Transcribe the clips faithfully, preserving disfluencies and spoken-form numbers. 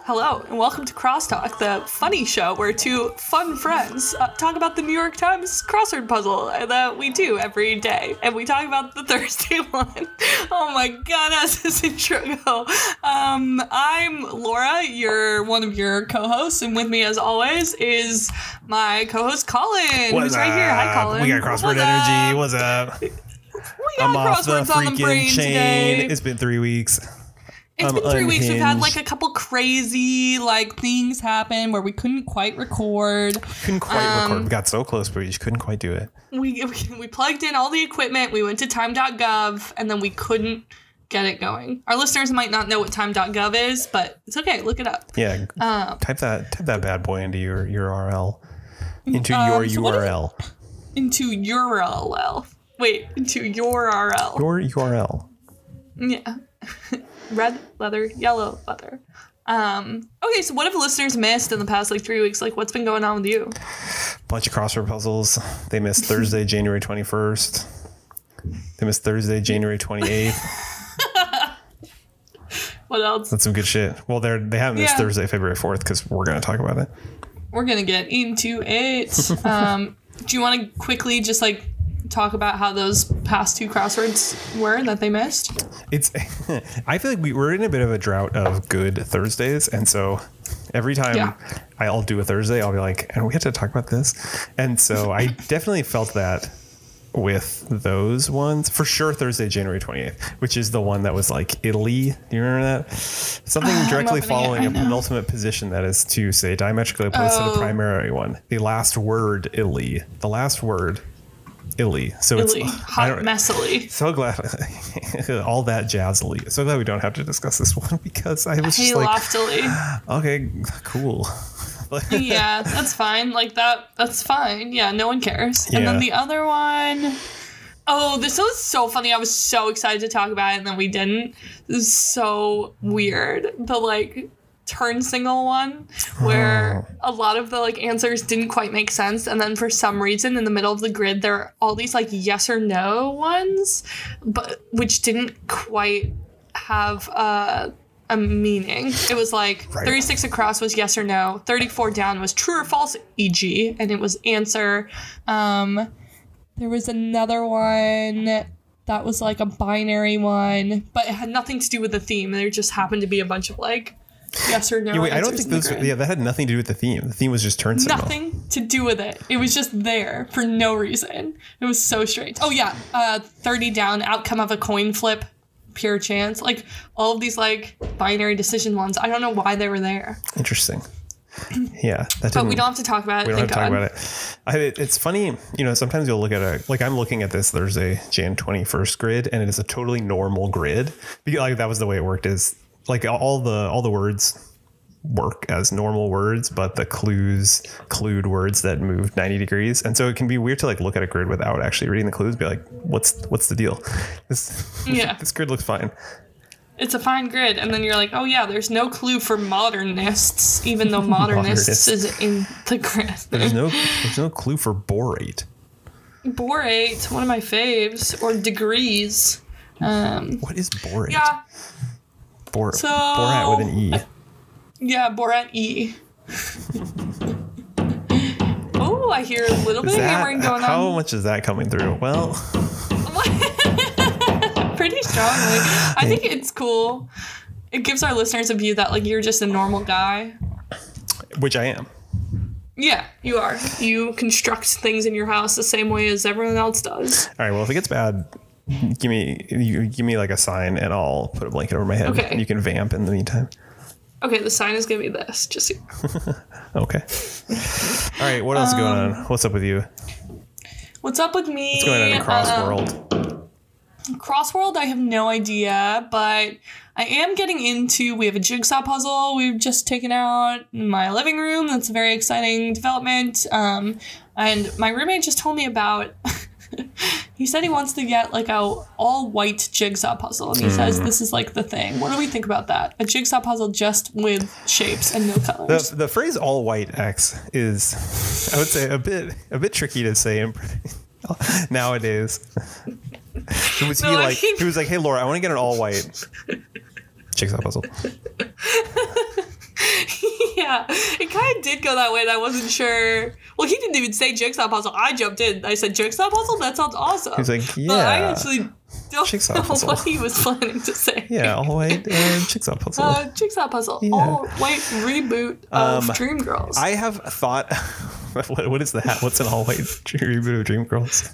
Hello, and welcome to Crosstalk, the funny show where two fun friends uh, talk about the New York Times crossword puzzle that we do every day. And we talk about the Thursday one. Oh my god, how's this intro go? Um, I'm Laura, you're one of your co-hosts, and with me as always is my co-host Colin, What's who's right here. Hi, Colin. We got crossword What's energy. up? What's up? We got I'm off the crosswords on the freaking brain chain. today. It's been three weeks. It's I'm been three weeks. We've had unhinged. like a couple crazy like things happen where we couldn't quite record. Couldn't quite Um, record. We got so close, but we just couldn't quite do it. We we plugged in all the equipment. We went to time dot gov and then we couldn't get it going. Our listeners might not know what time dot gov is, but it's okay. Look it up. Yeah. Um, type that type that bad boy into your your U R L. Into Um, your so what U R L. into U R L. Wait, into your U R L. Your U R L. Yeah. Red leather, yellow leather. Um, okay, so what have listeners missed in the past like three weeks? Like, what's been going on with you? Bunch of crossword puzzles. They missed Thursday, January twenty-first. They missed Thursday, January twenty-eighth. What else? That's some good shit. Well, they're they haven't missed Yeah. Thursday, February fourth, because we're gonna talk about it. We're gonna get into it. um, do you want to quickly just like talk about how those past two crosswords were that they missed? It's I feel like we we're in a bit of a drought of good Thursdays, and so every time Yeah. I'll do a Thursday, I'll be like, and we have to talk about this. And so I definitely felt that with those ones. For sure Thursday, January twenty-eighth, which is the one that was like Italy. Do you remember that? Something I'm directly opening it, following I a know. penultimate position, that is to say diametrically opposed to Oh. the primary one. The last word Italy. The last word Italy. So Really it's I hot don't- messily. So glad, all that jazzily. So glad we don't have to discuss this one, because I was Hey, just like, loftily. okay, cool. Yeah, that's fine. Like that, that's fine. Yeah, no one cares. And Yeah. then the other one, oh, this was so funny. I was so excited to talk about it, and then we didn't. This is so weird. The like turn signal one, where a lot of the like answers didn't quite make sense, and then for some reason in the middle of the grid there are all these like yes or no ones, but which didn't quite have uh a meaning. It was like Right. thirty-six across was yes or no, thirty-four down was true or false, for example, and it was answer. Um, there was another one that was like a binary one, but it had nothing to do with the theme. There just happened to be a bunch of like yes or no. Yeah, wait, I don't answers think in the those. grid. Yeah, that had nothing to do with the theme. The theme was just turn signal. Nothing to do with it. It was just there for no reason. It was so strange. Oh yeah, uh, thirty down, outcome of a coin flip, pure chance. Like all of these like binary decision ones. I don't know why they were there. Interesting. Yeah, that But didn't. we don't have to talk about it. we don't have Thank to talk God. about it. I, it. It's funny, you know. Sometimes you'll look at a like I'm looking at this Thursday, January twenty-first grid, and it is a totally normal grid. Because like that was the way it worked. Is like all the all the words work as normal words, but the clues clued words that moved ninety degrees, and so it can be weird to like look at a grid without actually reading the clues. Be like, what's what's the deal? This Yeah. this grid looks fine. It's a fine grid, and then you're like, oh yeah, there's no clue for modernists, even though modernists Modernists. is in the grid. There's no there's no clue for borate. Borate, one of my faves, or degrees. Um, What is borate? yeah, Bor- So- Borat with an E. yeah, Borat E. Oh, I hear a little bit Is of that, hammering going how on. much is that coming through? Well, Pretty strongly. I think it's cool. It gives our listeners a view that like you're just a normal guy. which I am. Yeah, you are. You construct things in your house the same way as everyone else does. All right. Well, if it gets bad, give me you give me like a sign, and I'll put a blanket over my head. Okay. And you can vamp in the meantime. Okay, the sign is gonna be this. Just so- Okay. All right. What else is going Um, on? What's up with you? what's up with me? What's going on in Um, Crossworld? Crossworld, I have no idea, but I am getting into. We have a jigsaw puzzle we've just taken out in my living room. That's a very exciting development. Um, and my roommate just told me about. He said he wants to get like a all white jigsaw puzzle, and he says this is like the thing. What do we think about that? A jigsaw puzzle just with shapes and no colors. The, the phrase "all white X" is, I would say, a bit a bit tricky to say in, nowadays. It was No, he I like think- he was like, "Hey Laura, I want to get an all white jigsaw puzzle." Yeah, it kind of did go that way, and I wasn't sure. Well, he didn't even say jigsaw puzzle. I jumped in. I said jigsaw puzzle. That sounds awesome. He's like, yeah. But I actually don't Jigsaw know puzzle. what he was planning to say. Yeah, all white uh, jigsaw puzzle. Uh, jigsaw puzzle. Yeah. All white reboot of Um, Dreamgirls. I have thought. what, what is that? What's an all white reboot of Dreamgirls?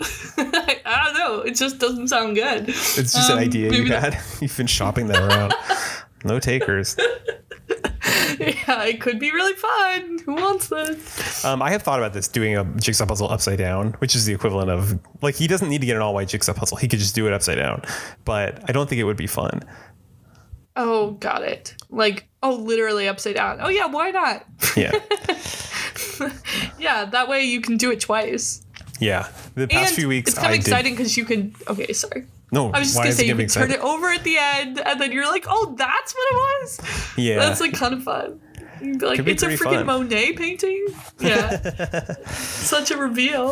I don't know. It just doesn't sound good. It's just Um, an idea you maybe had. You've been shopping that around. No takers. Yeah, it could be really fun. Who wants this? Um, I have thought about this, doing a jigsaw puzzle upside down, which is the equivalent of, like, he doesn't need to get an all white jigsaw puzzle. He could just do it upside down. But I don't think it would be fun. Oh, got it. Like, oh, literally upside down. Oh, yeah, why not? Yeah. Yeah, that way you can do it twice. Yeah. The past And few weeks, it's kind I of did. exciting because you can. Okay, sorry. No, I was just why gonna is say it you gonna be can turn exciting? it over at the end, and then you're like, "Oh, that's what it was." Yeah. That's like kind of fun. You'd be like, Could be it's a pretty freaking fun. Monet painting. Yeah, such a reveal.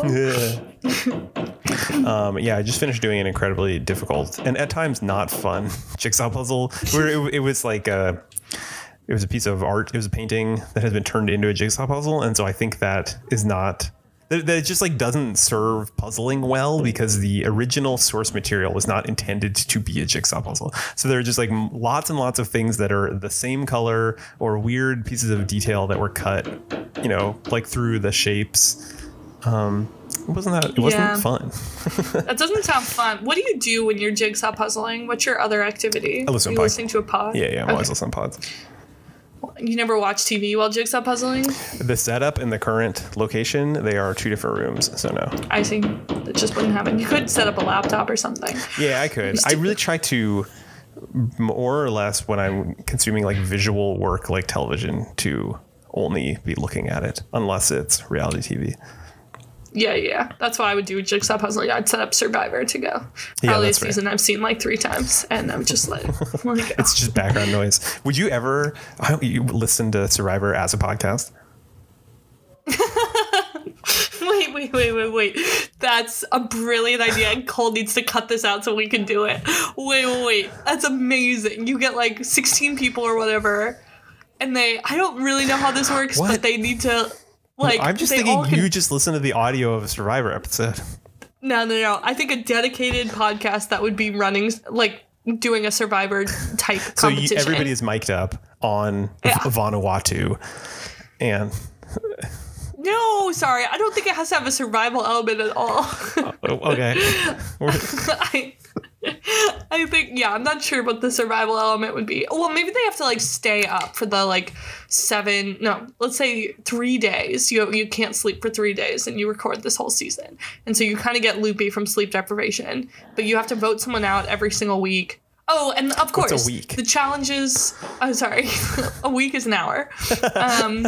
Yeah. um, yeah, I just finished doing an incredibly difficult and at times not fun jigsaw puzzle where it, it was like a, it was a piece of art. It was a painting that has been turned into a jigsaw puzzle. And so I think that is not, that, that it just like doesn't serve puzzling well because the original source material was not intended to be a jigsaw puzzle. So there are just like m- lots and lots of things that are the same color or weird pieces of detail that were cut, you know, like through the shapes. Um, it wasn't that, it wasn't Yeah. fun. That doesn't sound fun. What do you do when you're jigsaw puzzling? What's your other activity? I listen Are you to pod- listening to a pod? Yeah, yeah, I'm Okay. always listening to pods. You never watch T V while jigsaw puzzling? The setup and the current location, they are two different rooms, so no. I see. That just wouldn't happen. You could set up a laptop or something. Yeah, I could. I really try to, more or less, when I'm consuming like visual work like television, to only be looking at it, unless it's reality T V. Yeah, yeah. That's why I would do jigsaw puzzling. I'd set up Survivor to go. Yeah, Probably a that's fair. season I've seen like three times, and I'm just like, like It's just background noise. Would you ever, I hope you listen to Survivor as a podcast? wait, wait, wait, wait, wait. That's a brilliant idea, and Cole needs to cut this out so we can do it. Wait, wait, wait. That's amazing. You get like sixteen people or whatever, and they, I don't really know how this works, What? but they need to, like, I'm just they thinking all can- you just listen to the audio of a Survivor episode. No, no, no. I think a dedicated podcast that would be running, like, doing a Survivor type So you, competition. everybody is mic'd up on Yeah. Vanuatu, and No, sorry. I don't think it has to have a survival element at all. oh, okay. I, I think, yeah, I'm not sure what the survival element would be. Well, maybe they have to, like, stay up for the, like, seven, no, let's say three days. You you can't sleep for three days, and you record this whole season. And so you kind of get loopy from sleep deprivation. But you have to vote someone out every single week. Oh, and of course, What's a week? the challenges. Oh, sorry, a week is an hour. Um,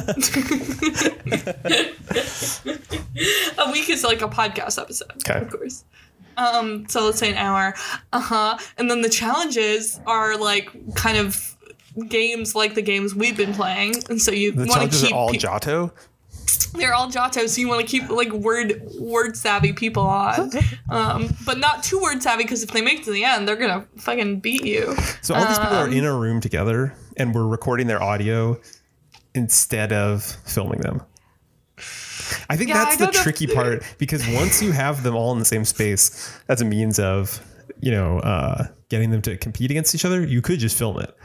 a week is like a podcast episode, Okay. of course. Um, so let's say an hour. Uh huh. And then the challenges are like kind of games like the games we've been playing, and so you The want to challenges keep. are all pe- Giotto. they're all Giotto, so you want to keep like word word savvy people on, um, but not too word savvy because if they make it to the end, they're gonna fucking beat you. So all these people are Um, in a room together, and we're recording their audio instead of filming them. I think Yeah, that's I the don't know if tricky they're- part, because once you have them all in the same space, that's a means of, you know, uh, getting them to compete against each other. You could just film it.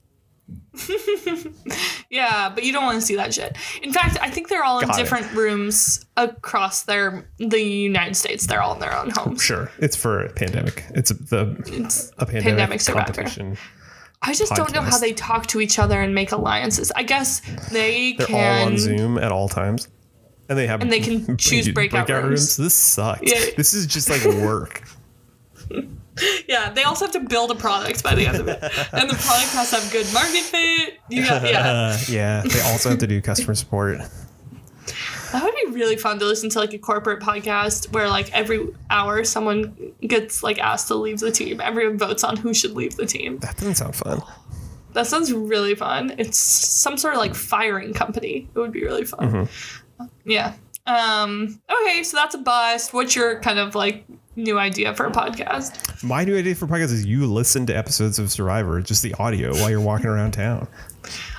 Yeah, but you don't want to see that shit. In fact, I think they're all in Got it. different rooms across their the United States. They're all in their own homes. Sure, it's for a pandemic. It's a, the It's a pandemic, pandemic survivor. competition. I just don't know how podcast. they talk to each other and make alliances. I guess they They're can. all on Zoom at all times, and they have And they can choose breakout rooms. This sucks. Yeah. This is just like work. Yeah, they also have to build a product by the end of it, and the product has to have good market fit. You got, yeah, Uh, yeah, they also have to do customer support. that would be really fun to listen to, like a corporate podcast where like every hour someone gets like asked to leave the team. Everyone votes on who should leave the team. That doesn't sound fun. That sounds really fun. It's some sort of like firing company. It would be really fun. Mm-hmm. Yeah. Um, okay, so that's a bust. What's your kind of like new idea for a podcast? My new idea for podcast is you listen to episodes of Survivor, just the audio while you're walking around town.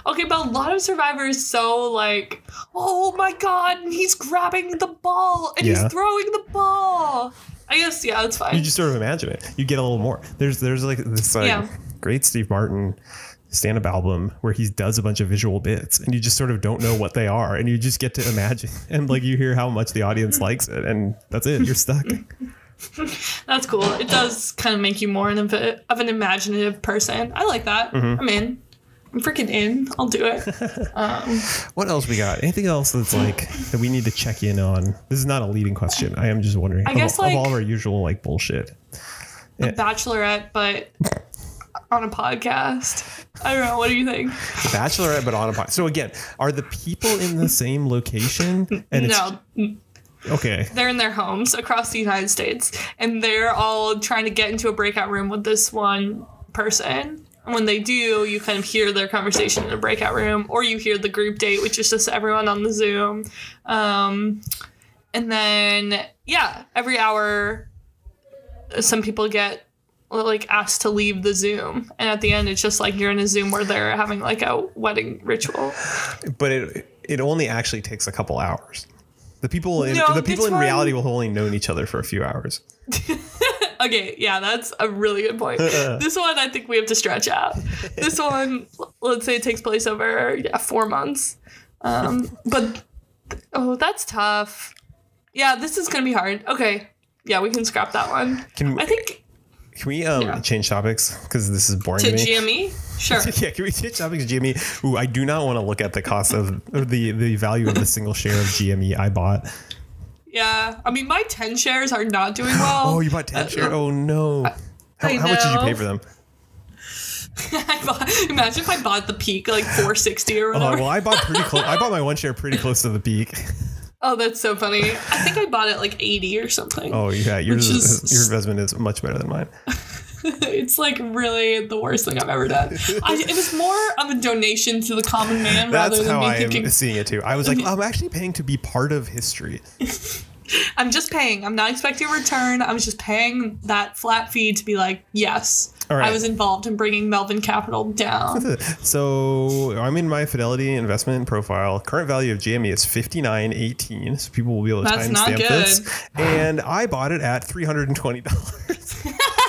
Okay, but a lot of Survivor is so like, oh my god, he's grabbing the ball and Yeah. he's throwing the ball. I guess, yeah, that's fine. You just sort of imagine it. You get a little more. There's there's like this like Yeah. great Steve Martin stand-up album where he does a bunch of visual bits and you just sort of don't know what they are and you just get to imagine and like you hear how much the audience likes it and that's it. You're stuck. That's cool. It does kind of make you more of, a, of an imaginative person. I like that. Mm-hmm. I'm in. I'm freaking in. I'll do it. Um, What else we got? Anything else that's like that we need to check in on? This is not a leading question. I am just wondering. I of, guess, of like- all of our usual like bullshit. The Bachelorette, but on a podcast. I don't know. What do you think? Bachelorette, but on a podcast. So again, are the people in the same location? And No, it's okay. they're in their homes across the United States, and they're all trying to get into a breakout room with this one person. And when they do, you kind of hear their conversation in a breakout room, or you hear the group date, which is just everyone on the Zoom. Um, and then, yeah, every hour, some people get like asked to leave the Zoom, and at the end, it's just like you're in a Zoom where they're having like a wedding ritual. But it it only actually takes a couple hours. The people in No, the people this in one- reality will only known each other for a few hours. Okay, yeah, that's a really good point. This one, I think we have to stretch out. This one, let's say it takes place over yeah four months. Um, but oh, that's tough. Yeah, this is gonna be hard. Okay, yeah, we can scrap that one. Can I think can we um Yeah. change topics because this is boring to to me? G M E, sure. Yeah, can we change topics to G M E? Ooh, I do not want to look at the cost of or the the value of the single share of G M E I bought. Yeah, I mean my ten shares are not doing well. Oh, you bought ten Uh, shares? Oh no! How, I how much did you know. pay for them? I bought, imagine if I bought the peak like four sixty or Oh, whatever. well, I bought pretty close. I bought my one share pretty close to the peak. Oh, that's so funny. I think I bought it like eighty or something. Oh, yeah, yours Which is, is- your investment is much better than mine. It's like really the worst thing I've ever done. I, it was more of a donation to the common man That's rather than how me I thinking, am seeing it too. I was like, I'm actually paying to be part of history. I'm just paying. I'm not expecting a return. I was just paying that flat fee to be like, yes, All right. I was involved in bringing Melvin Capital down. So I'm in my Fidelity investment profile. Current value of G M E is fifty-nine eighteen. So people will be able to That's not timestamp good. this. And I bought it at three hundred twenty dollars.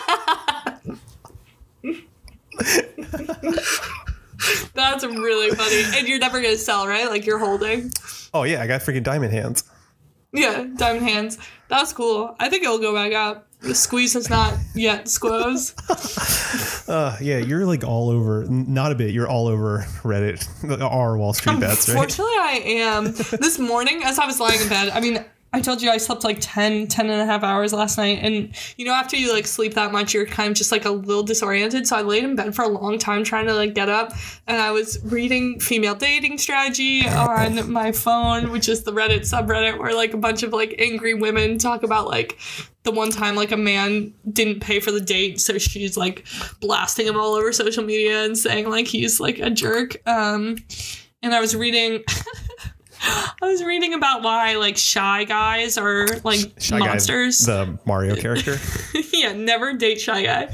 That's really funny. And you're never going to sell, right? Like you're holding. Oh yeah, I got freaking diamond hands. Yeah, diamond hands. That's cool. I think it'll go back up. The squeeze has not yet squoze. Uh, yeah, you're like all over. n- Not a bit. You're all over Reddit, our Wall Street bets, right? Fortunately, I am. This morning, as I was lying in bed, I mean, I told you I slept like ten, ten and a half hours last night. And, you know, after you like sleep that much, you're kind of just like a little disoriented. So I laid in bed for a long time trying to like get up. And I was reading female dating strategy on my phone, which is the Reddit subreddit where like a bunch of like angry women talk about like the one time like a man didn't pay for the date. So she's like blasting him all over social media and saying like he's like a jerk. Um, and I was reading... I was reading about why like shy guys are like Shy monsters. Guy, the Mario character. Yeah, never date shy guy.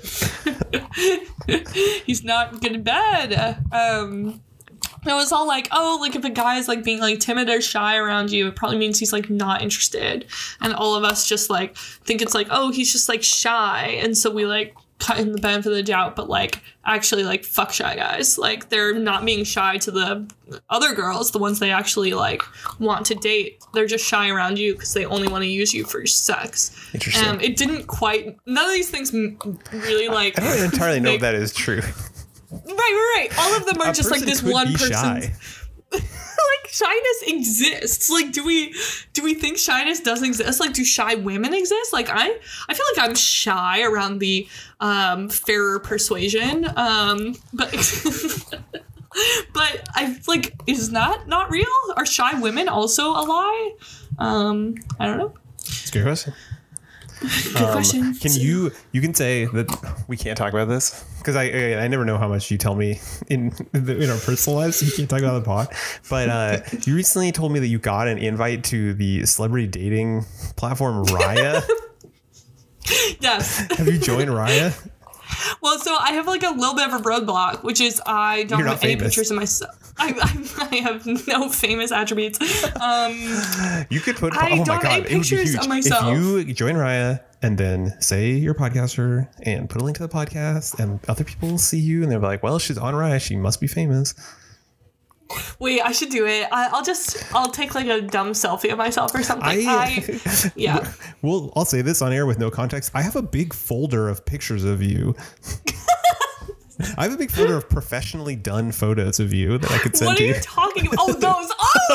He's not good in bed. Um, it was all like, oh, like if a guy is like being like timid or shy around you, it probably means he's like not interested. And all of us just like think it's like, oh, he's just like shy, and so we like cut in the benefit of the doubt, but like actually like fuck shy guys. Like they're not being shy to the other girls, the ones they actually like want to date. They're just shy around you because they only want to use you for sex. Interesting. Um, it didn't quite. None of these things m- really like. I don't entirely know if make- that is true. Right, right, right. All of them are A just like person this could one be person. shy. Like shyness exists. Like, do we do we think shyness doesn't exist? Like, do shy women exist? Like, I I feel like I'm shy around the um, fairer persuasion. Um, but but I like is that not real? Are shy women also a lie? Um, I don't know. It's a good question. Good Um, question. Can you you can say that we can't talk about this because I I never know how much you tell me in in our personal lives. So you can't talk about the pod. But uh, you recently told me that you got an invite to the celebrity dating platform Raya. Yes. Have you joined Raya? Well, so I have like a little bit of a roadblock, which is I don't You're have not any famous. pictures of myself. I, I, I have no famous attributes. Um, You could put. I oh my don't have god, any it would be pictures huge of myself. if you join Raya and then say you're a podcaster and put a link to the podcast, and other people will see you and they're like, "Well, she's on Raya. She must be famous." wait, I should do it. I, I'll just I'll take like a dumb selfie of myself or something. I, I yeah. Well, I'll say this on air with no context. I have a big folder of pictures of you. I have a big folder of professionally done photos of you that I could send What to are you. you talking about? Oh, those. Oh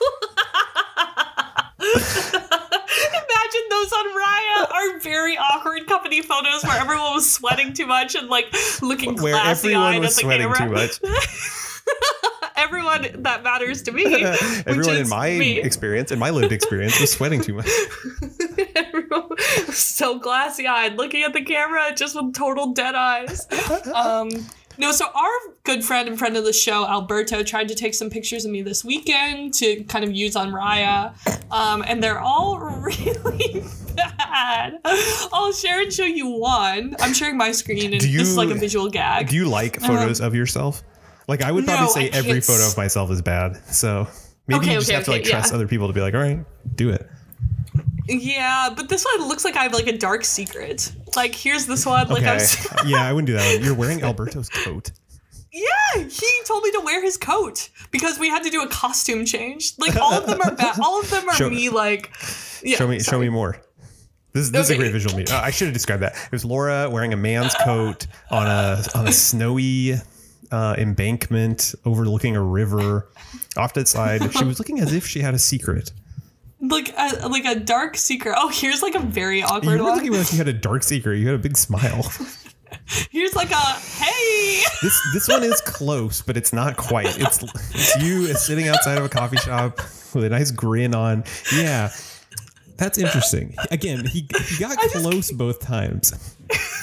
no. Imagine those on Raya are very awkward company photos where everyone was sweating too much and like looking Where glassy everyone eyed was at the sweating camera. too much. Everyone that matters to me. Everyone in is my me. experience, in my lived experience, was sweating too much. Everyone was so glassy eyed, looking at the camera just with total dead eyes. Um, no, so our good friend and friend of the show, Alberto, tried to take some pictures of me this weekend to kind of use on Raya. Um, and they're all really bad. I'll share and show you one. I'm sharing my screen, and Do you- this is like a visual gag. Do you like photos of yourself? Like, I would probably No, say I every can't photo s- of myself is bad. So maybe Okay, you just okay, have to okay, like trust yeah. other people to be like, all right, do it. Yeah, but this one looks like I have like a dark secret. Like, here's this one. Like, Okay. I'm s- Yeah, I wouldn't do that one. You're wearing Alberto's coat. Yeah, he told me to wear his coat because we had to do a costume change. Like, all of them are bad. All of them are Show- me. Like, yeah, show me, show sorry. me more. This, this is a Okay. great visual. Me- uh, I should have described that. It was Laura wearing a man's coat on a on a snowy uh, embankment overlooking a river. Off to the side, she was looking as if she had a secret. Like a, like a dark secret. Oh, here's like a very You awkward were one. looking as if you had a dark secret. You had a big smile. Here's like a hey. This this one is close, but it's not quite. It's it's you sitting outside of a coffee shop with a nice grin on. Yeah, that's interesting. Again, he he got just- close both times.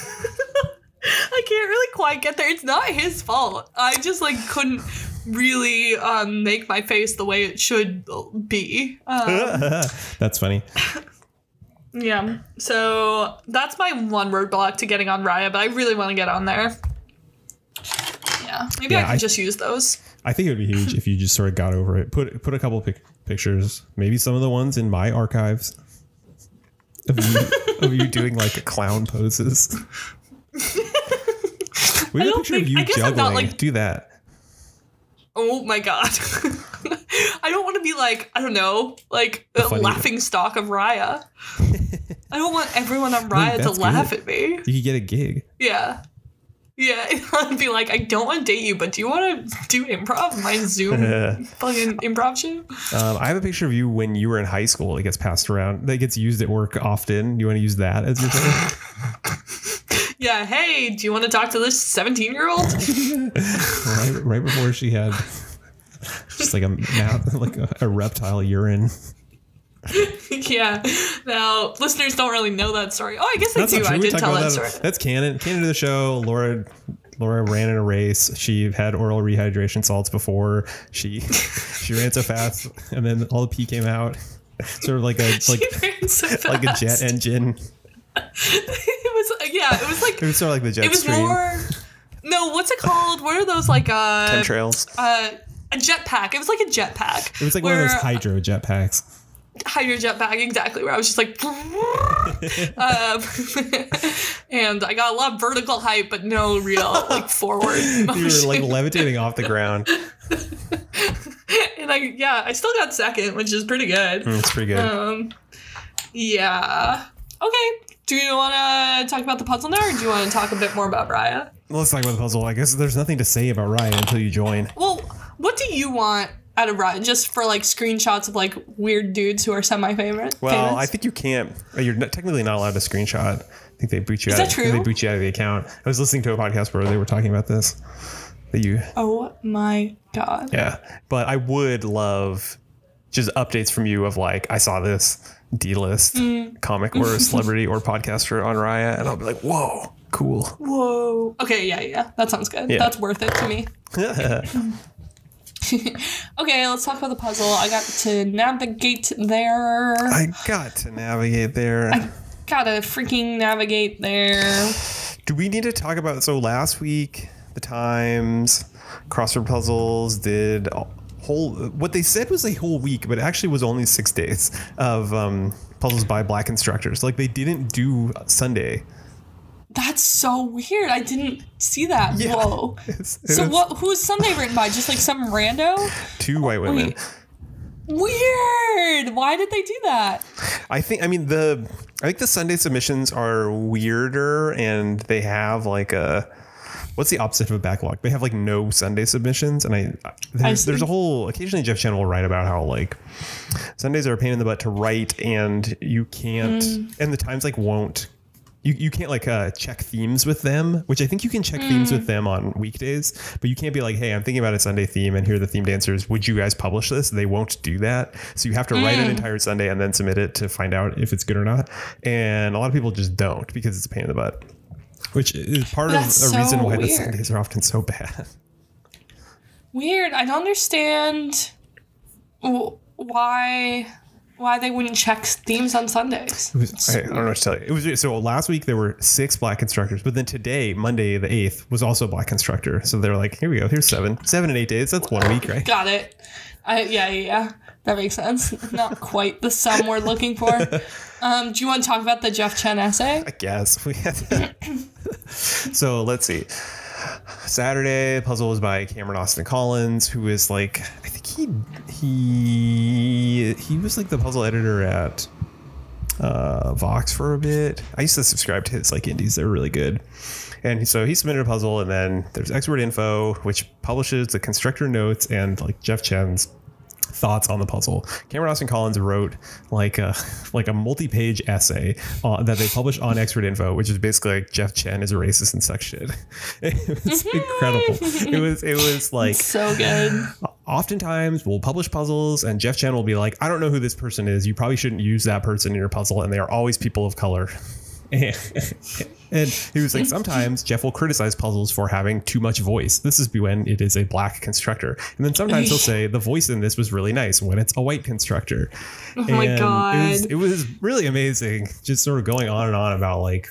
I can't really quite get there. It's not his fault. I just like couldn't really um, make my face the way it should be. Um, That's funny. yeah. So that's my one roadblock to getting on Raya, but I really want to get on there. Yeah. Maybe Yeah, I could I- just use those. I think it would be huge if you just sort of got over it. Put put a couple pic- pictures, maybe some of the ones in my archives of you, of you doing like clown poses. We have a don't picture of think- you I guess I'm juggling. not, like- Do that. Oh my god. I don't want to be like, I don't know, like a funny- laughing stock of Raya. I don't want everyone on Raya to that's laugh good. at me. You could get a gig. Yeah. Yeah, I'd be like, I don't want to date you, but do you want to do improv? My Zoom fucking improv show? Um, I have a picture of you when you were in high school. It gets passed around. That gets used at work often. You want to use that as your thing? Yeah, hey, do you want to talk to this seventeen-year-old? right, right before she had just like a mouth, like a, a reptile urine. Yeah. Now, listeners don't really know that story. Oh, I guess they That's do. not true. I We did talked tell about that that. story. That's canon. Canon to the show. Laura Laura ran in a race. She had oral rehydration salts before. She she ran so fast, and then all the pee came out. Sort of like a like She ran so like a jet fast. engine. It was, yeah, it was like, It was sort of like the jet it was stream. more, no, what's it called? What are those, like, uh, Chemtrails. uh, a jetpack. It was like a jetpack. It was like one of where- those hydro exactly. hydro jetpack, exactly, where I was just like, um, and I got a lot of vertical height, but no real like forward motion. You were like levitating off the ground. And I, yeah, I still got second, which is pretty good. Mm, it's pretty good. Um, yeah. Okay. Do you want to talk about the puzzle now, or do you want to talk a bit more about Raya? Let's talk about the puzzle. I guess there's nothing to say about Ryan until you join. Well, what do you want out of Raya? Just for like screenshots of like weird dudes who are semi-favorite? Well, famous? I think you can't. You're not, technically not allowed to screenshot. I think they boot you Is out. that true? They boot you out of the account. I was listening to a podcast where they were talking about this. That you, Oh my god. yeah. But I would love just updates from you of like, I saw this D-list Mm. comic or celebrity or podcaster on Raya, and I'll be like, whoa, cool. Whoa. Okay, yeah, yeah. That sounds good. Yeah. That's worth it to me. Okay, let's talk about the puzzle. I got to navigate there. I got to navigate there. Gotta freaking navigate there. do we need to talk about, so last week, the Times, crossword puzzles did a whole, what they said was a whole week, but it actually was only six days of um, puzzles by Black instructors. Like they didn't do Sunday. That's so weird. I didn't see that. Yeah. Whoa. It's, So it's what? Who's Sunday written by? Just like some rando? two white women. Wait. Weird. Why did they do that? I think, I mean, the, I think the Sunday submissions are weirder and they have like a, what's the opposite of a backlog? They have like no Sunday submissions. And I, there's, I there's a whole, occasionally Jeff Chen will write about how like Sundays are a pain in the butt to write and you can't, mm. and the Times like won't, You you can't like uh, check themes with them, which I think you can check mm. themes with them on weekdays, but you can't be like, hey, I'm thinking about a Sunday theme and here are the themed answers. Would you guys publish this? They won't do that. So you have to mm. write an entire Sunday and then submit it to find out if it's good or not. And a lot of people just don't because it's a pain in the butt, which is part That's of a so reason why weird. The Sundays are often so bad. Weird. I don't understand why... why they wouldn't check themes on Sundays. It was, I, I don't know what to tell you. It was so last week there were six Black instructors, but then today, Monday the eighth, was also a Black instructor. So they're like, here we go. Here's seven, seven and eight days. That's one week, right? Got it. I, yeah, yeah, yeah. That makes sense. Not quite the sum we're looking for. Um, do you want to talk about the Jeff Chen essay? I guess we had to. So let's see. Saturday puzzle was by Cameron Austin Collins, who is like, I think he he he was like the puzzle editor at uh, Vox for a bit. I used to subscribe to his like indies; they're really good. And he, so he submitted a puzzle, and then there's Expert Info, which publishes the constructor notes and like Jeff Chen's thoughts on the puzzle. Cameron Austin Collins wrote like a like a multi-page essay uh, that they published on Expert Info, which is basically like Jeff Chen is a racist and such shit. It was incredible. It was it was like so good. Oftentimes we'll publish puzzles and Jeff Chen will be like, I don't know who this person is. You probably shouldn't use that person in your puzzle, and they are always people of color. And he was like, sometimes Jeff will criticize puzzles for having too much voice. This is when it is a Black constructor. And then sometimes he'll say the voice in this was really nice when it's a white constructor. Oh my and God. It was, it was really amazing. Just sort of going on and on about like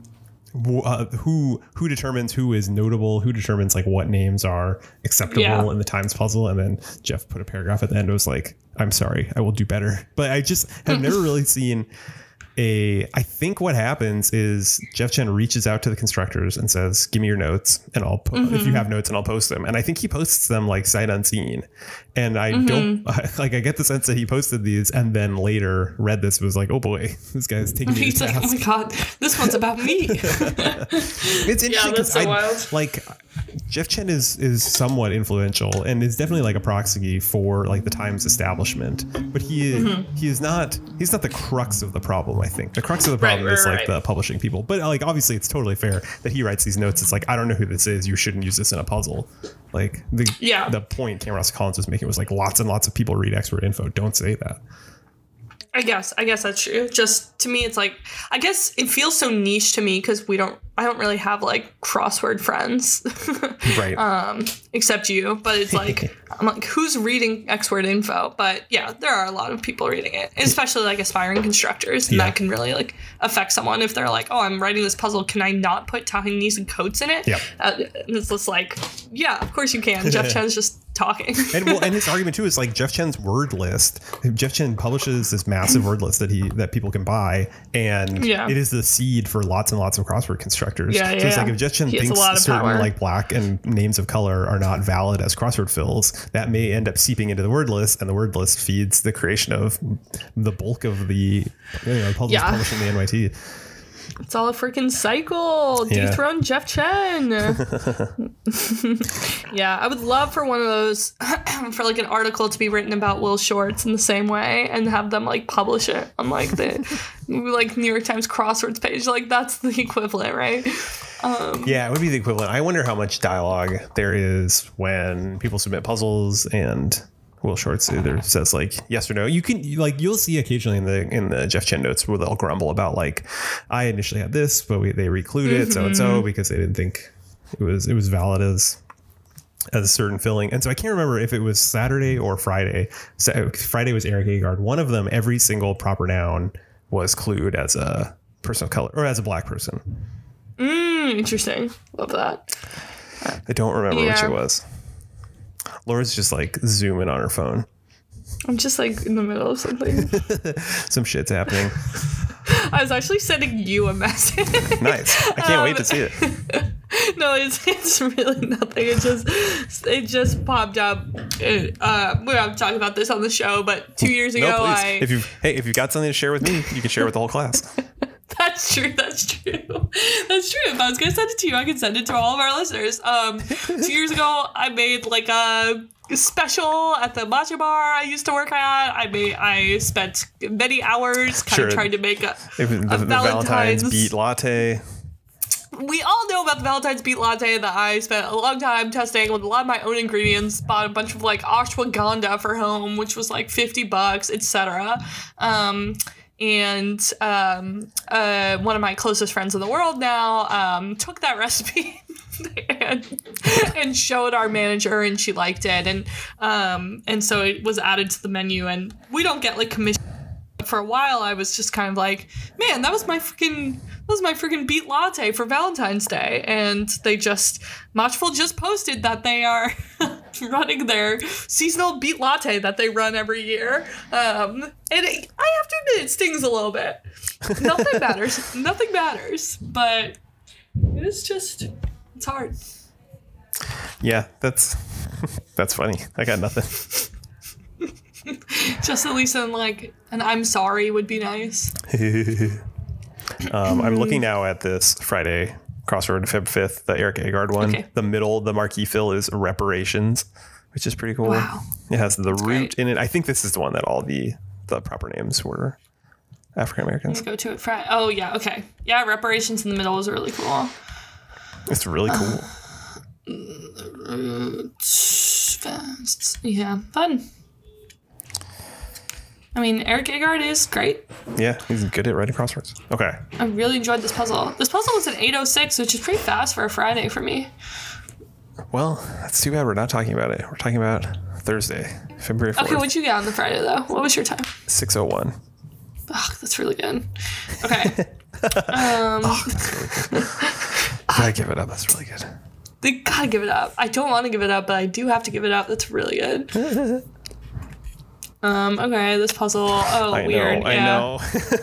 uh, who who determines who is notable, who determines like what names are acceptable yeah. in the Times puzzle. And then Jeff put a paragraph at the end. It was like, I'm sorry, I will do better. But I just have never really seen a I think what happens is Jeff Chen reaches out to the constructors and says, give me your notes and I'll po- mm-hmm. if you have notes and I'll post them. And I think he posts them like sight unseen. And I mm-hmm. don't like I get the sense that he posted these and then later read this was like, oh boy, this guy's taking me He's to like, task. oh my God, this one's about me. It's interesting yeah, that's so I, wild. Like Jeff Chen is is somewhat influential and is definitely like a proxy for like the Times establishment, but he mm-hmm. he is not he's not the crux of the problem. I think the crux of the problem right, right, is like right. the publishing people, but like obviously it's totally fair that he writes these notes. It's like, I don't know who this is. You shouldn't use this in a puzzle. Like the yeah. the point Cameron Austin Collins was making was like lots and lots of people read Expert Info. Don't say that. I guess I guess that's true. Just to me, it's like I guess it feels so niche to me because we don't I don't really have like crossword friends, right? Um, except you. But it's like I'm like, who's reading Expert Info? But yeah, there are a lot of people reading it, especially like aspiring constructors, and yeah. that can really like affect someone if they're like, oh, I'm writing this puzzle. Can I not put Taiwanese and Coates in it? Yeah, uh, and it's just like, yeah, of course you can. Jeff Chen's just talking. and well, and his argument too is like Jeff Chen's word list. Jeff Chen publishes this massive word list that he that people can buy, and yeah. it is the seed for lots and lots of crossword constructors. Yeah, yeah, so it's yeah. like if Jeff Chen thinks certain power. like Black and names of color are not valid as crossword fills, that may end up seeping into the word list, and the word list feeds the creation of the bulk of the you know, puzzles yeah. published in the N Y T. It's all a freaking cycle. Yeah. Dethrone Jeff Chen. Yeah, I would love for one of those, for like an article to be written about Will Shortz in the same way and have them like publish it on like the like New York Times crosswords page. Like that's the equivalent, right? Um, yeah, it would be the equivalent. I wonder how much dialogue there is when people submit puzzles and Will Shortz either says like yes or no. You can like you'll see occasionally in the in the Jeff Chen notes where they'll grumble about like I initially had this, but we, they reclude it so and so because they didn't think it was it was valid as as a certain filling. And so I can't remember if it was Saturday or Friday. So Friday was Eric Agard. One of them, every single proper noun was clued as a person of color or as a Black person. Mm, Mm, interesting. Love that. I don't remember Yeah. which it was. Laura's just like zooming on her phone. I'm just like in the middle of something. Some shit's happening. I was actually sending you a message. Nice. I can't Um, wait to see it. No, it's it's really nothing. It just it just popped up. It, uh, we're not talking about this on the show, but two years ago, No, please. I If you hey, if you've got something to share with me, you can share with the whole class. That's true. That's true. That's true. If I was gonna send it to you, I could send it to all of our listeners. Um, two years ago, I made like a special at the matcha bar I used to work at. I made. I spent many hours kind Sure. of trying to make a, If the, a the Valentine's Valentine's. beet latte. We all know about the Valentine's beet latte that I spent a long time testing with a lot of my own ingredients. Bought a bunch of like ashwagandha for home, which was like fifty bucks, et cetera. Um, and um, uh, one of my closest friends in the world now um, took that recipe and, and showed our manager, and she liked it, and um, and so it was added to the menu. And we don't get like commission. For a while, I was just kind of like, man, that was my freaking that was my freaking beet latte for Valentine's Day, and they just Matchful just posted that they are running their seasonal beet latte that they run every year, um, and it, I have to admit, it stings a little bit. Nothing matters, nothing matters, but it is just it's hard. Yeah, that's that's funny. I got nothing. Just at least in like an I'm sorry would be nice. um, I'm looking now at this Friday Crossroad February fifth, the Eric Agard one. Okay. The middle, the marquee fill is reparations, which is pretty cool. Wow. It has the root great. in it. I think this is the one that all the the proper names were African Americans. Go to it Friday. Oh yeah, okay, yeah. Reparations in the middle is really cool. It's really cool. Yeah, fun. I mean, Eric Agard is great. Yeah, he's good at writing crosswords. Okay. I really enjoyed this puzzle. This puzzle was an eight oh six, which is pretty fast for a Friday for me. Well, that's too bad we're not talking about it. We're talking about Thursday, February fourth. Okay, what'd you get on the Friday, though? What was your time? six oh one. Ugh, that's really good. Okay. um, Oh, that's really good. I gotta give it up. That's really good. They gotta give it up. I don't want to give it up, but I do have to give it up. That's really good. Um, okay, this puzzle. Oh, I weird. know, yeah. I know.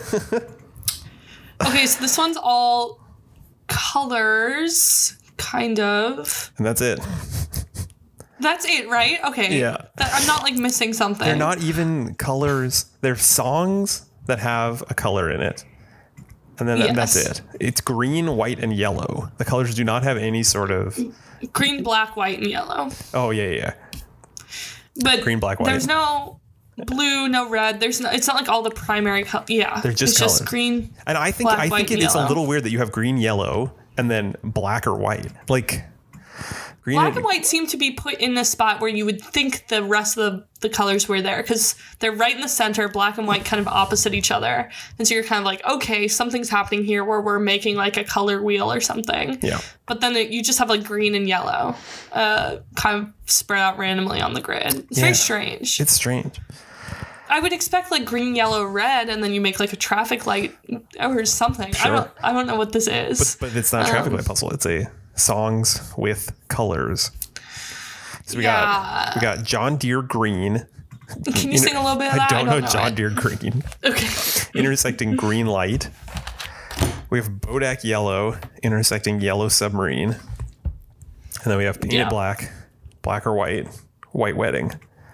Okay, so this one's all colors, kind of. And that's it. That's it, right? Okay. Yeah. That, I'm not like missing something. They're not even colors. They're songs that have a color in it. And then Yes. that's it. It's green, white, and yellow. The colors do not have any sort of... Green, black, white, and yellow. Oh, yeah, yeah, yeah. But Green, black, white. There's no blue, no red. There's no. It's not like all the primary color. Yeah. They're just it's colors. just green. And I think black, I white, think it and is a yellow. little weird that you have green, yellow, and then black or white. Like... Green Black and white seem to be put in a spot where you would think the rest of the, the colors were there because they're right in the center, black and white kind of opposite each other. And so you're kind of like, okay, something's happening here where we're making like a color wheel or something. Yeah. But then it, you just have like green and yellow uh, kind of spread out randomly on the grid. It's Yeah. very strange. It's strange. I would expect like green, yellow, red, and then you make like a traffic light or something. Sure. I don't I don't know what this is. But, but it's not a traffic light puzzle. It's a songs with colors. So we Yeah. got we got John Deere green. Can you sing a little bit of that? I don't, know, John it. Deere green. Okay. Intersecting green light. We have Bodak yellow intersecting yellow submarine. And then we have painted Yeah. black, black or white, white wedding.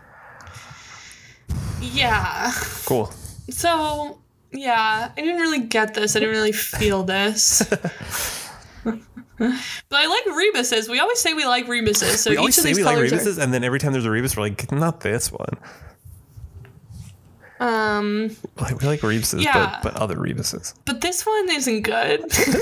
Yeah. Cool. So, yeah, I didn't really get this. I didn't really feel this. But I like rebuses. We always say we like rebuses. So We each always of say these we like colors rebuses, and then every time there's a rebus, we're like, not this one. are, um, Like, we like rebuses, Yeah. but, but other rebuses. but this one isn't good.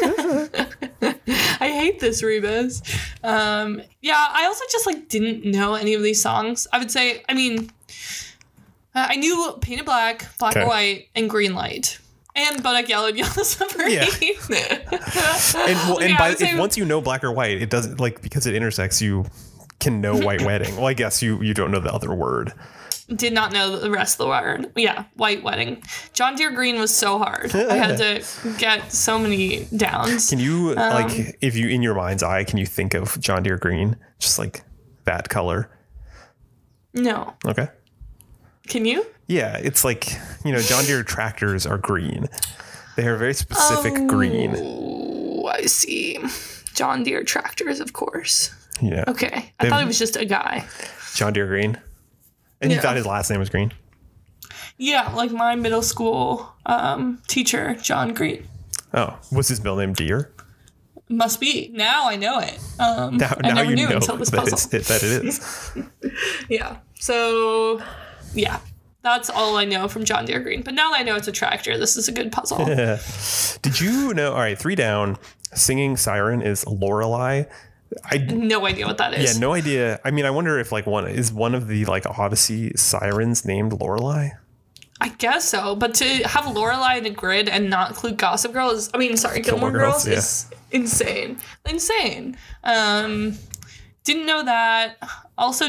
I hate this rebus. Um, yeah, I also just like didn't know any of these songs. I would say, I mean, uh, I knew Painted Black, Black Okay. or White, and Green Light. And Bodak Yellow and Yellow Submarine. Yeah. And, well, and Yeah, I by, would say- if, once you know black or white, it doesn't, like, because it intersects, you can know white wedding. Well, I guess you you don't know the other word. did not know the rest of the word. Yeah, white wedding. John Deere green was so hard. I had to get so many downs. Can you, um, like, if you, in your mind's eye, can you think of John Deere green? Just like that color? No. Okay. Can you? Yeah, it's like, you know, John Deere tractors are green. They are very specific oh, green. Oh, I see. John Deere tractors, of course. Yeah. Okay. I They've, thought he was just a guy. John Deere green. And yeah. You thought his last name was Green? Yeah, like my middle school um, teacher, John Green. Oh, was his middle name Deere? Must be. Now I know it. Um, now I now never you knew know until this that, puzzle. It, that it is. Yeah. So, yeah. That's all I know from John Deere green. But now that I know it's a tractor, this is a good puzzle. Yeah. Did you know? All right, three down. Singing siren is Lorelei. I no idea what that is. Yeah, no idea. I mean, I wonder if like one is one of the like Odyssey sirens named Lorelei. I guess so, but to have Lorelei in a grid and not include Gossip Girl is, I mean, sorry, Gilmore, Gilmore Girls, Girls yeah. is insane, insane. Um, didn't know that. Also,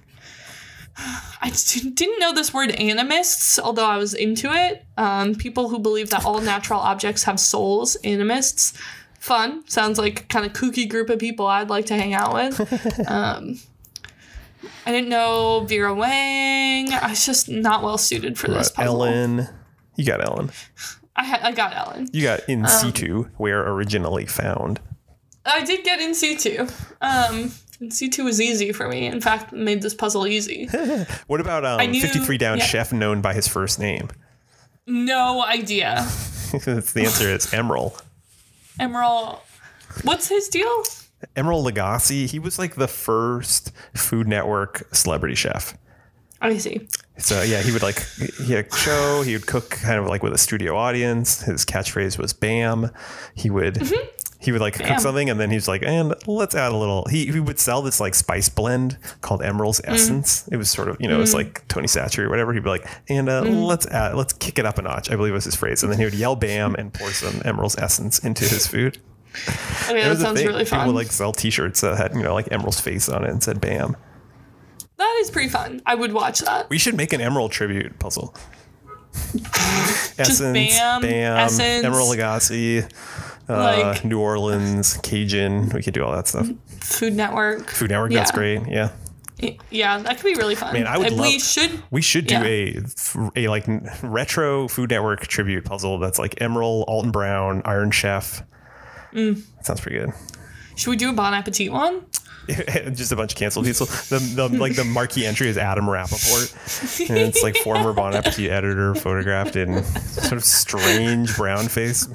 I didn't know this word animists, although I was into it. Um, people who believe that all natural objects have souls, animists. Fun. Sounds like kind of kooky group of people I'd like to hang out with. Um, I didn't know Vera Wang. I was just not well suited for this puzzle. Ellen. You got Ellen. I ha- I got Ellen. You got in situ, um, where originally found. I did get in situ. Um, in situ was easy for me. In fact, made this puzzle easy. What about um, knew, fifty-three down yeah. chef known by his first name? No idea. The answer is Emerald. Emerald, what's his deal? Emerald Lagasse. He was like the first Food Network celebrity chef. I see. So yeah, he would like he had a show. He would cook kind of like with a studio audience. His catchphrase was "Bam." He would mm-hmm. he would like Bam. cook something, and then he's like, "And let's add a little." He he would sell this like spice blend called Emerald's mm. Essence. It was sort of you know mm. it's like Tony Satchery or whatever. He'd be like, "And uh, mm. let's add let's kick it up a notch." I believe was his phrase, and then he would yell "Bam" and pour some Emerald's Essence into his food. Okay, that sounds really fun. People would like sell T-shirts that had you know like Emerald's face on it and said "Bam." That is pretty fun. I would watch that. We should make an Emerald tribute puzzle. Just Essence, Bam, Bam, Essence, Emerald Lagasse, uh, like, New Orleans, Cajun. We could do all that stuff. Food Network. Food Network. Yeah. That's great. Yeah. Yeah, that could be really fun. Man, I would love. We should. We should do yeah. a a like retro Food Network tribute puzzle that's like Emerald, Alton Brown, Iron Chef. Mm. That sounds pretty good. Should we do a Bon Appetit one? Just a bunch of canceled people. The, the like the marquee entry is Adam Rappaport, and it's like former Bon Appetit editor photographed in sort of strange brown face.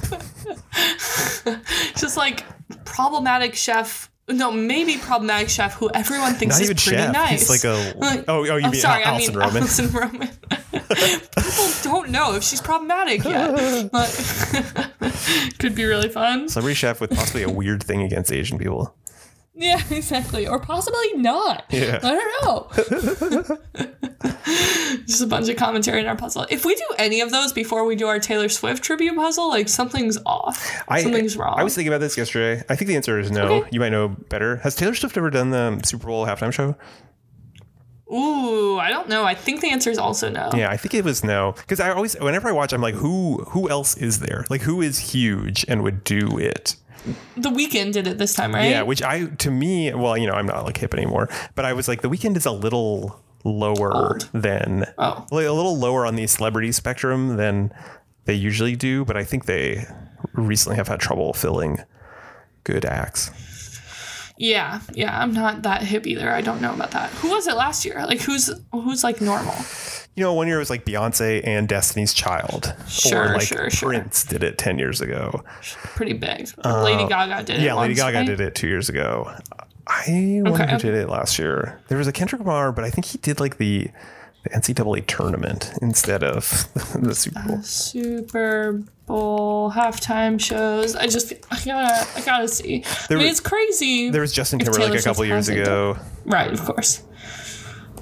Just like problematic chef. No, maybe problematic chef who everyone thinks Not is even pretty chef. nice. He's like a like, oh oh you oh, mean sorry, Alison I mean Roman? Alison Roman. People don't know if she's problematic yet. But could be really fun. Celebrity chef with possibly a weird thing against Asian people. Yeah, exactly. Or possibly not. Yeah. I don't know. Just a bunch of commentary in our puzzle. If we do any of those before we do our Taylor Swift tribute puzzle, like something's off. I, something's wrong. I was thinking about this yesterday. I think the answer is no. Okay. You might know better. Has Taylor Swift ever done the Super Bowl halftime show? Ooh, I don't know. I think the answer is also no. Yeah, I think it was no. Because I always, whenever I watch, I'm like, who who else is there? Like, who is huge and would do it? The Weeknd did it this time, right? Yeah, which I, to me, well, you know, I'm not like hip anymore, but I was like, The Weeknd is a little lower Old. than, oh. like, a little lower on the celebrity spectrum than they usually do, but I think they recently have had trouble filling good acts. Yeah, yeah, I'm not that hip either. I don't know about that. Who was it last year? Like, who's who's like normal? You know, one year it was like Beyonce and Destiny's Child. Sure, or like sure, sure. Prince did it ten years ago. Pretty big. Uh, Lady Gaga did it. Yeah, Lady once, Gaga right? did it two years ago. I wonder okay. who did it last year. There was a Kendrick Lamar, but I think he did like the, the N C double A tournament instead of the Super Bowl. Uh, Super Bowl halftime shows. I just, I gotta, I gotta see. There I mean, was, it's crazy. There was Justin Timberlake a couple years ago. Right, of course.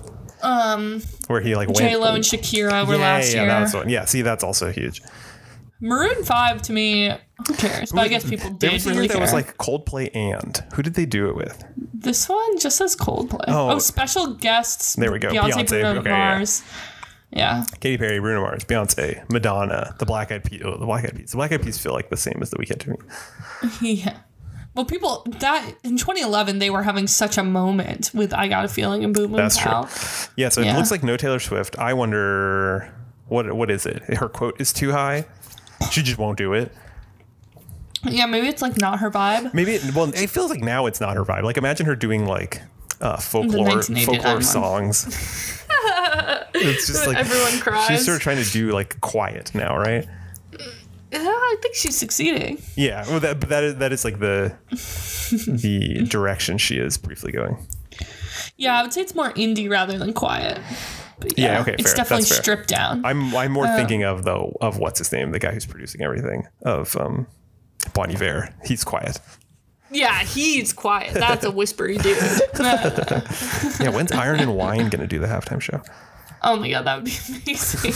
Um, where he like J Lo and Shakira were yeah, last yeah, year. That's one. Yeah, see, that's also huge. Maroon five to me, who cares? But I guess people There did was a really year that care. was like Coldplay and who did they do it with? This one just says Coldplay. Oh. Oh, special guests. There we go. Beyonce, Beyonce, Bruno okay, yeah. Mars. Yeah. Katy Perry, Bruno Mars, Beyonce, Madonna, the Black Eyed Peas. Oh, the Black Eyed Peas. The Black Eyed Peas feel like the same as the Weeknd to me. Yeah. Well, people that in twenty eleven they were having such a moment with "I Got a Feeling" and "Boom Boom That's Pow." true. Yeah, so it Yeah. looks like no Taylor Swift. I wonder what what is it? Her quote is too high. She just won't do it. Yeah, maybe it's like not her vibe. Maybe it, well, it feels like now it's not her vibe. Like imagine her doing like uh, folklore nineteen eighty-nine folklore one. songs. It's just like Everyone cries. she's sort of trying to do like quiet now, right? Yeah, I think she's succeeding. Yeah, well, that but that is that is like the the direction she is briefly going. Yeah, I would say it's more indie rather than quiet. But Yeah, yeah, okay, it's fair. definitely That's fair. stripped down. I'm I'm more thinking of though of what's his name, the guy who's producing everything of um, Bon Iver. He's quiet. Yeah, he's quiet. That's a whispery dude. Yeah, when's Iron and Wine gonna do the halftime show? Oh my god, that would be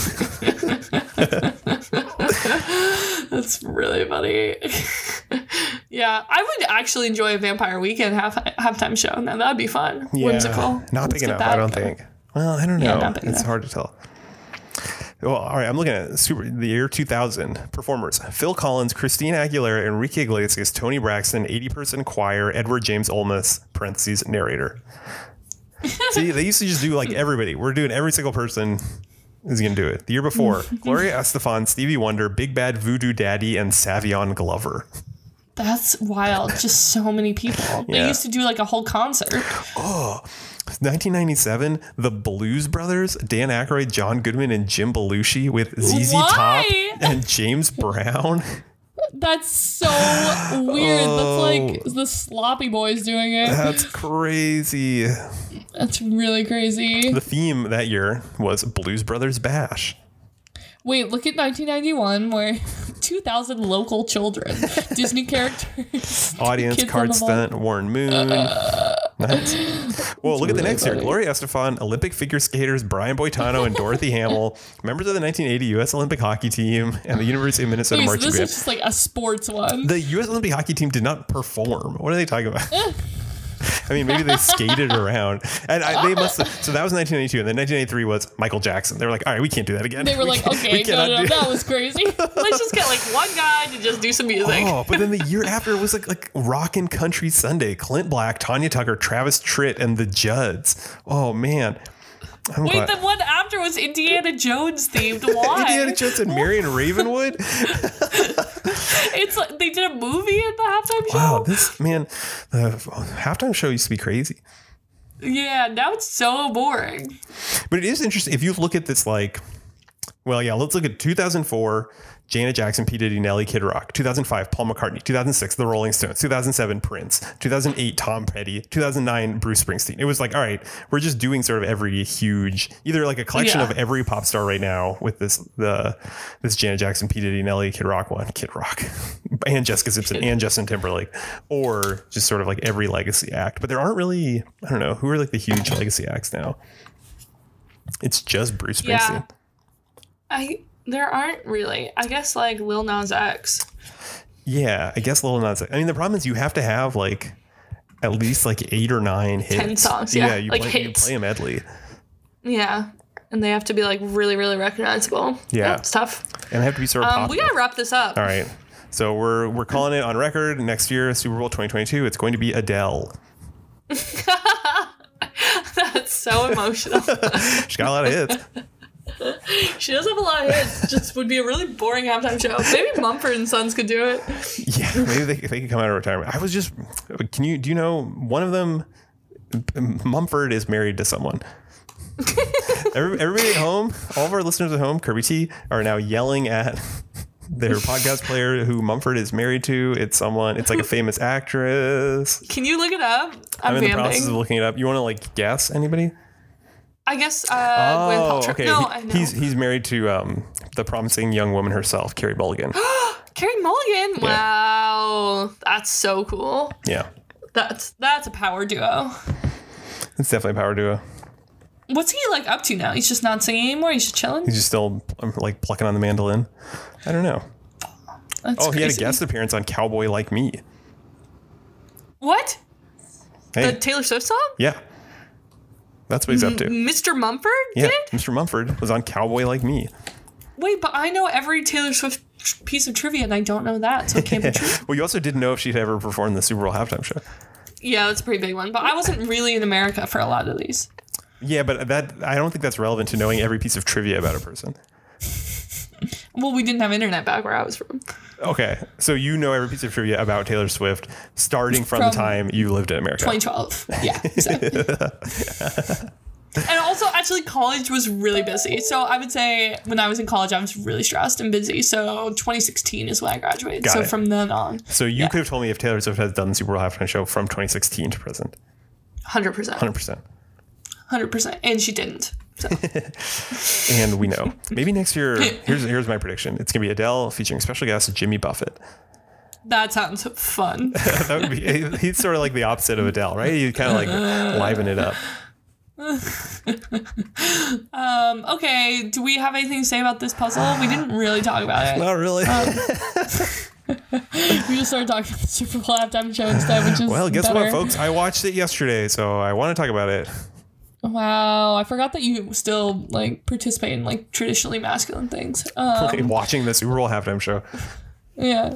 amazing. That's really funny. Yeah, I would actually enjoy a Vampire Weekend half halftime show. Now that'd be fun. Yeah, Whimsical. not Let's big get enough. that I don't going. think. Well, I don't Yeah, know. not big It's enough. hard to tell. Well, all right. I'm looking at super the year two thousand performers: Phil Collins, Christina Aguilera, Enrique Iglesias, Tony Braxton, eighty person choir, Edward James Olmos (parentheses narrator). See, they used to just do like everybody. We're doing every single person is going to do it. The year before, Gloria Estefan, Stevie Wonder, Big Bad Voodoo Daddy, and Savion Glover. That's wild. Just so many people. They Yeah. used to do like a whole concert. nineteen ninety-seven, the Blues Brothers, Dan Aykroyd, John Goodman, and Jim Belushi with Z Z Top Why? and James Brown. That's so weird. That's like the Sloppy Boys doing it. That's crazy. That's really crazy. The theme that year was Blues Brothers Bash. Wait, look at nineteen ninety-one where two thousand local children, Disney characters. Audience, kids on card the vault. stunt, Warren Moon. Nice. Well, look at the really next year. funny. Gloria Estefan, Olympic figure skaters Brian Boitano and Dorothy Hamill, members of the nineteen eighty U S Olympic hockey team, and the University of Minnesota Wait, so marching this band. is just like a sports one. The U S Olympic hockey team did not perform. What are they talking about? I mean, maybe they skated around. And I, they must have, so that was nineteen ninety-two. And then nineteen eighty-three was Michael Jackson. They were like, all right, we can't do that again. They were We like, can't- okay, we no, cannot no, no, do- that was crazy. Let's just get like one guy to just do some music. Oh, but then the year after it was like like Rock and Country Sunday. Clint Black, Tanya Tucker, Travis Tritt, and the Judds. Oh, man. I'm Wait, glad- the one after was Indiana Jones themed. Why? Indiana Jones and Marion Ravenwood? It's like they did a movie at the halftime show. Wow, this, man, the halftime show used to be crazy. Yeah, now it's so boring. But it is interesting. If you look at this, like, well, yeah, let's look at two thousand four, Janet Jackson, P. Diddy, Nelly, Kid Rock. two thousand five, Paul McCartney. two thousand six, The Rolling Stones. two thousand seven, Prince. two thousand eight, Tom Petty. two thousand nine, Bruce Springsteen. It was like, all right, we're just doing sort of every huge, either like a collection Yeah. of every pop star right now with this, the, this Janet Jackson, P. Diddy, Nelly, Kid Rock one, Kid Rock, and Jessica Simpson and Justin Timberlake, or just sort of like every legacy act. But there aren't really, I don't know, who are like the huge legacy acts now? It's just Bruce Springsteen. Yeah. I there aren't really. I guess like Lil Nas X. Yeah, I guess Lil Nas. I mean, the problem is you have to have like at least like eight or nine hits. ten songs, yeah, you like play, you hits. play a medley, Yeah. And they have to be like really, really recognizable. Yeah. It's tough. and they have to be sort of Um, we popular. gotta wrap this up. All right, so we're we're calling it on record. Next year, Super Bowl twenty twenty-two. It's going to be Adele. That's so emotional. She's got a lot of hits. She does have a lot of hits. Just would be a really boring halftime show. Maybe Mumford and Sons could do it. Yeah, maybe they, they could come out of retirement. I was just, can you do you know one of them? Mumford is married to someone. Every, everybody at home, all of our listeners at home, Kirby T, are now yelling at their podcast player who Mumford is married to. It's someone, it's like a famous actress. Can you look it up? I'm, I'm in the process of vamping. looking it up. You want to like guess anybody? I guess uh, Gwyneth Oh, Paltrow. okay. No, He- I know. he's he's married to um, the promising young woman herself, Carrie Mulligan. Carrie Mulligan. Wow, that's so cool. Yeah, That's that's a power duo. it's definitely a power duo. What's he like up to now? He's just not singing anymore. He's just chilling. He's just still um, like plucking on the mandolin. I don't know. That's oh, he had a crazy. guest appearance on Cowboy Like Me. What? Hey, The Taylor Swift song? yeah. That's what he's up to. Mister Mumford Yeah, did? Mister Mumford was on Cowboy Like Me. Wait, but I know every Taylor Swift tr- piece of trivia and I don't know that, so it can't be true. Well, you also didn't know if she'd ever performed the Super Bowl halftime show. Yeah, that's a pretty big one. But I wasn't really in America for a lot of these. Yeah, but that I don't think that's relevant to knowing every piece of trivia about a person. Well, we didn't have internet back where I was from. Okay, so you know every piece of trivia about Taylor Swift starting from, From the time you lived in America. twenty twelve. Yeah, exactly. And also, actually, college was really busy. So I would say when I was in college, I was really stressed and busy. So twenty sixteen is when I graduated. Got so it. from then on, So you Yeah. could have told me if Taylor Swift has done the Super Bowl halftime show from twenty sixteen to present. one hundred percent. one hundred percent. one hundred percent. And she didn't. So. And we know. Maybe next year, here's here's my prediction. It's going to be Adele featuring special guest Jimmy Buffett. That sounds fun. That would be, he's sort of like the opposite of Adele, right? You kind of like liven it up. um, okay, do we have anything to say about this puzzle? We didn't really talk about it. Not really. We just started talking about the Super Bowl halftime show instead, which is Well, guess better. what, folks? I watched it yesterday, so I want to talk about it. Wow, I forgot that you still like participate in like traditionally masculine things. Um, Like, watching the Super Bowl halftime show. yeah.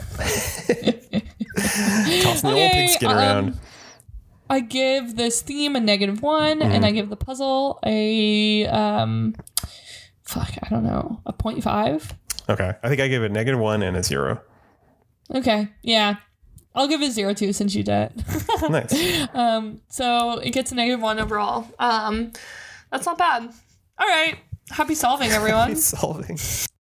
Tossing the old Okay, pigskin um, around. I give this theme a negative one, Mm-hmm. and I give the puzzle a um, fuck, I don't know, a point five. Okay. I think I gave it a negative one and a zero. Okay, yeah, I'll give it a zero too since you did it. Nice. Um, so it gets a negative one overall. Um, that's not bad. All right, happy solving, everyone. Solving.